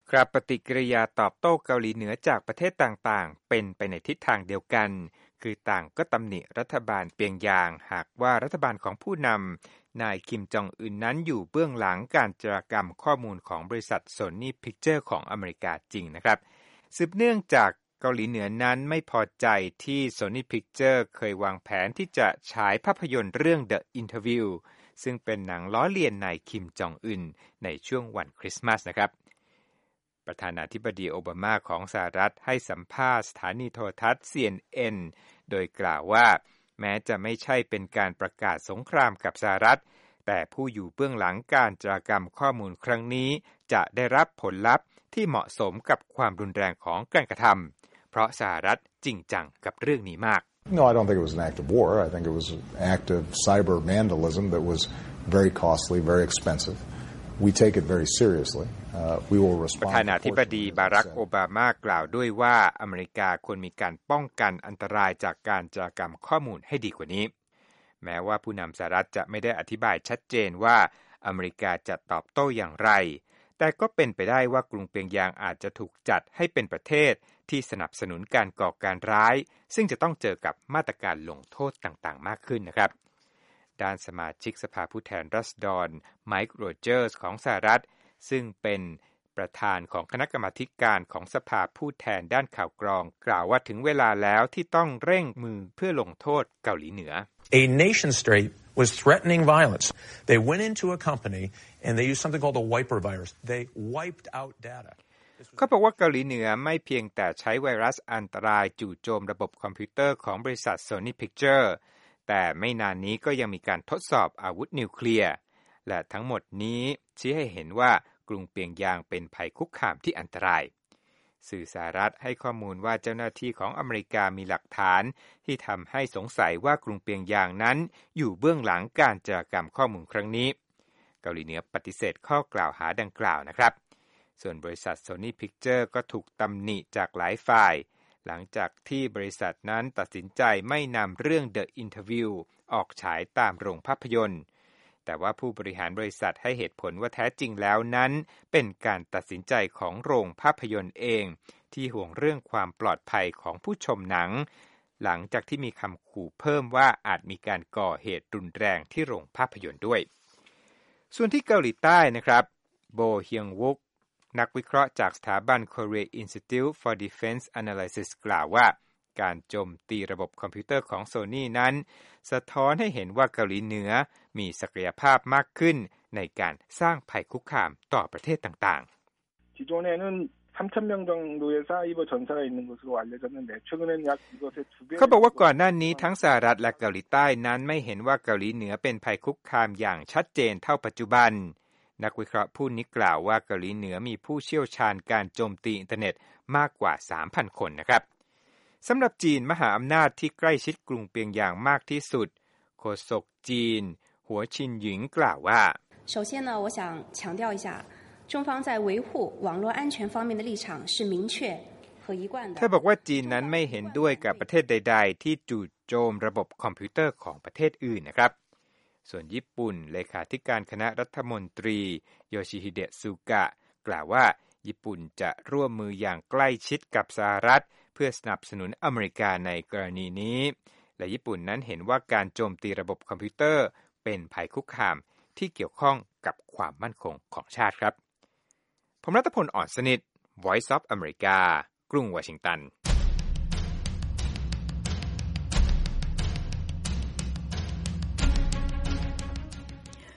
ครับปฏิกิริยาตอบโต้เกาหลีเหนือจากประเทศต่างๆเป็นไปในทิศทางเดียวกันคือต่างก็ตำหนิรัฐบาลเปียงยางหากว่ารัฐบาลของผู้นำนายคิมจองอึนนั้นอยู่เบื้องหลังการโจรกรรมข้อมูลของบริษัท Sony Pictures ของอเมริกาจริงนะครับสืบเนื่องจากเกาหลีเหนือนั้นไม่พอใจที่ Sony Pictures เคยวางแผนที่จะฉายภาพยนตร์เรื่อง The Interview ซึ่งเป็นหนังล้อเลียนนายคิมจองอึนในช่วงวันคริสต์มาสนะครับประธานาธิบดีโอบามาของสหรัฐให้สัมภาษณ์สถานีโทรทัศน์ CNN โดยกล่าวว่าแม้จะไม่ใช่เป็นการประกาศสงครามกับสหรัฐแต่ผู้อยู่เบื้องหลังการโจรกรรมข้อมูลครั้งนี้จะได้รับผลลัพธ์ที่เหมาะสมกับความรุนแรงของการกระทำเพราะสหรัฐจริงจังกับเรื่องนี้มาก No, I don't think it was an act of war. I think it was an act of cyber vandalism that was very costly, very expensive.We take it very seriously. We will respond. ประธานาธิบดีบารักโอบามากล่าวด้วยว่าอเมริกาควรมีการป้องกันอันตรายจากการโจรกรรมข้อมูลให้ดีกว่านี้แม้ว่าผู้นำสหรัฐจะไม่ได้อธิบายชัดเจนว่าอเมริกาจะตอบโต้อย่างไรแต่ก็เป็นไปได้ว่ากรุงเปียงยางอาจจะถูกจัดให้เป็นประเทศที่สนับสนุนการก่อการร้ายซึ่งจะต้องเจอกับมาตรการลงโทษต่างๆมากขึ้นนะครับด้านสมาชิกสภาผู้แทนราษฎรไมค์โรเจอร์สของสหรัฐซึ่งเป็นประธานของคณะกรรมาธิการของสภาผู้แทนด้านข่าวกรองกล่าวว่าถึงเวลาแล้วที่ต้องเร่งมือเพื่อลงโทษเกาหลีเหนือ A nation state was threatening violence. They went into a company and they used something called the wiper virus. They wiped out data. เขาบอกว่าเกาหลีเหนือไม่เพียงแต่ใช้ไวรัสอันตรายจู่โจมระบบคอมพิวเตอร์ของบริษัท Sony Picturesแต่ไม่นานนี้ก็ยังมีการทดสอบอาวุธนิวเคลียร์และทั้งหมดนี้ชี้ให้เห็นว่ากรุงเปียงยางเป็นภัยคุกคามที่อันตรายสื่อสหรัฐให้ข้อมูลว่าเจ้าหน้าที่ของอเมริกามีหลักฐานที่ทำให้สงสัยว่ากรุงเปียงยางนั้นอยู่เบื้องหลังการโจรกรรมข้อมูลครั้งนี้เกาหลีเหนือปฏิเสธข้อกล่าวหาดังกล่าวนะครับส่วนบริษัท Sony Pictures ก็ถูกตำหนิจากหลายฝ่ายหลังจากที่บริษัทนั้นตัดสินใจไม่นำเรื่อง The Interview ออกฉายตามโรงภาพยนตร์แต่ว่าผู้บริหารบริษัทให้เหตุผลว่าแท้จริงแล้วนั้นเป็นการตัดสินใจของโรงภาพยนตร์เองที่ห่วงเรื่องความปลอดภัยของผู้ชมหนังหลังจากที่มีคำขู่เพิ่มว่าอาจมีการก่อเหตุรุนแรงที่โรงภาพยนตร์ด้วยส่วนที่เกาหลีใต้นะครับโบเฮียงวุกนักวิเคราะห์จากสถาบัน Korea Institute for Defense Analysis กล่าวว่าการโจมตีระบบคอมพิวเตอร์ของ Sony นั้นสะท้อนให้เห็นว่าเกาหลีเหนือมีศักยภาพมากขึ้นในการสร้างภัยคุกคามต่อประเทศต่างๆ 기존에는 3,000명 정도의 사이버 전사가 있는 것으로 알려졌는데 최근에는 약 이것의 2배. เขาบอกว่าก่อนหน้านี้ทั้งสหรัฐและเกาหลีใต้นั้นไม่เห็นว่าเกาหลีเหนือเป็นภัยคุกคามอย่างชัดเจนเท่าปัจจุบันนักวิเคราะห์ผู้นี้กล่าวว่าเกาหลีเหนือมีผู้เชี่ยวชาญการโจมตีอินเทอร์เน็ตมากกว่า 3,000 คนนะครับสำหรับจีนมหาอำนาจที่ใกล้ชิดกรุงเปียงยางมากที่สุดโฆษกจีนหัวชินหยิงกล่าวว่า首先呢我想强调一下中方在维护网络安全方面的立场是明确和一贯的เธอบอกว่าจีนนั้นไม่เห็นด้วยกับประเทศใดๆที่จู่โจมระบบคอมพิวเตอร์ของประเทศอื่นนะครับส่วนญี่ปุ่นเลขาธิการคณะรัฐมนตรีโยชิฮิเดะซุกะกล่าวว่าญี่ปุ่นจะร่วมมืออย่างใกล้ชิดกับสหรัฐเพื่อสนับสนุนอเมริกาในกรณีนี้และญี่ปุ่นนั้นเห็นว่าการโจมตีระบบคอมพิวเตอร์เป็นภัยคุกคามที่เกี่ยวข้องกับความมั่นคงของชาติครับผมรัตพล อ่อนสนิท Voice of America กรุงวอชิงตัน